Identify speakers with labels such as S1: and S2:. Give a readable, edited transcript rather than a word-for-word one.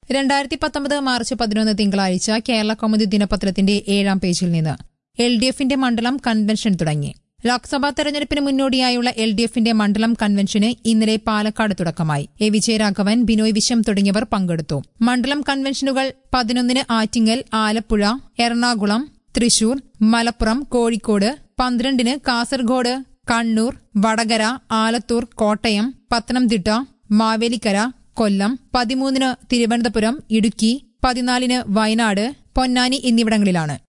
S1: 2019 March 11 തിങ്കളാഴ്ച കേരള കൗമുദി ദിനപത്രത്തിന്റെ 7-ാം പേജിൽ നിന്ന് LDFന്റെ മണ്ഡലം കൺവെൻഷൻ തുടങ്ങി. ലോക്സഭാ തെരഞ്ഞെടുപ്പിന് മുന്നോടിയായുള്ള LDFന്റെ മണ്ഡലം കൺവെൻഷന് ഇന്നലെ പാലക്കാട് തുടക്കമായി. എ വിജയരാഘവൻ, ബിനോയ് വിശ്വം തുടങ്ങിയവർ പങ്കെടുത്തു. മണ്ഡലം കൺവെൻഷനുകൾ 11-ന് ആറ്റിങ്ങൽ, ആലപ്പുഴ, എറണാകുളം, തൃശൂർ, മലപ്പുറം, കോഴിക്കോട്, 12-ന് കാസർഗോഡ്, കണ്ണൂർ, വടകര, ആലത്തൂർ, കോട്ടയം, പത്തനംതിട്ട, മാവേലിക്കര, കൊല്ലം, 13-ന് തിരുവനന്തപുരം, ഇടുക്കി, 14-ന് വയനാട്, പൊന്നാനി എന്നിവിടങ്ങളിലാണ്.